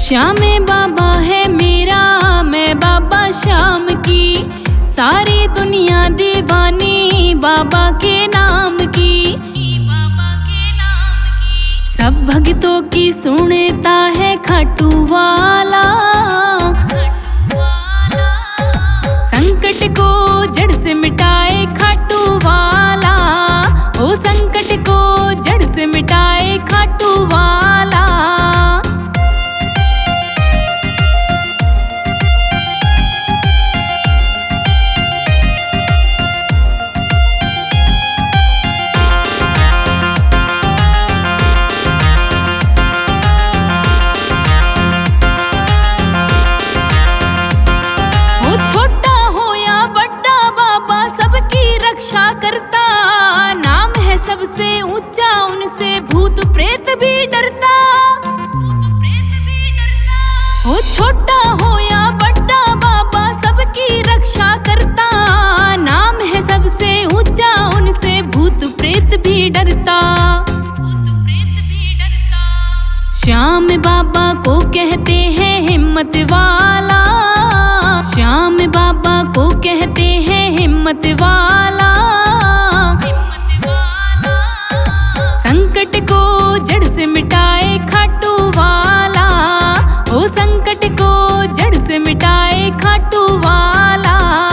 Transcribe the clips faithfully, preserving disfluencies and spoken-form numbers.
श्याम बाबा है मेरा, मैं बाबा श्याम की, सारी दुनिया दीवानी बाबा के नाम की, बाबा के नाम की। सब भक्तों की सुनता है खाटू वाला, संकट को जड़ से मिटाए खाटू वाला, ओ संकट को जड़ से मिटाए खाटू वाला। करता नाम है सबसे ऊंचा, उनसे भूत प्रेत भी डरता, भूत प्रेत भी डरता। हो छोटा हो या बड़ा बाबा सबकी रक्षा करता, नाम है सबसे ऊंचा, उनसे भूत प्रेत भी डरता, भूत प्रेत भी डरता। श्याम बाबा को कहते हैं हिम्मत वाला, श्याम बाबा को कहते हैं हिम्मत वाला, संकट को जड़ से मिटाए खाटू वाला, ओ संकट को जड़ से मिटाए खाटू वाला।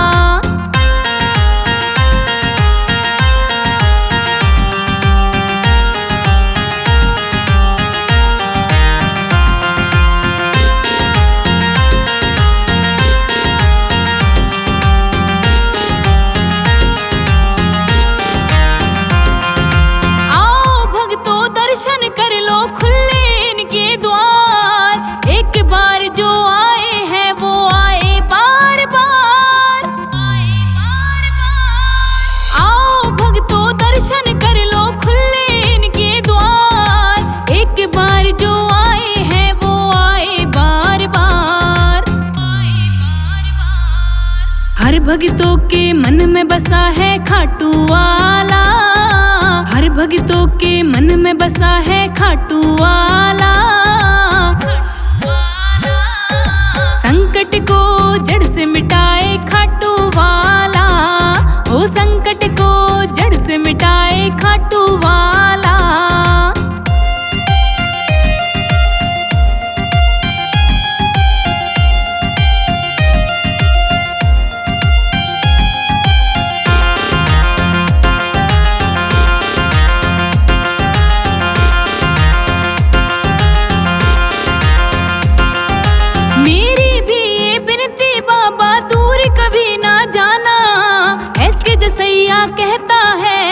कर लो खुले इनके द्वार, एक बार जो आए हैं वो आए बार बार, आए बार बार। आओ भक्तों दर्शन कर लो खुले इनके द्वार, एक बार जो आए हैं वो आए बार बार, आए बार बार। हर भक्तों के मन में बसा है खाटू वाला, हर भक्तों के मन में बसा है खाटू वाला, संकट को जड़ से मिटाए खाटू वाला, ओ संकट को जड़ से मिटाए खाटू वाला। कहता है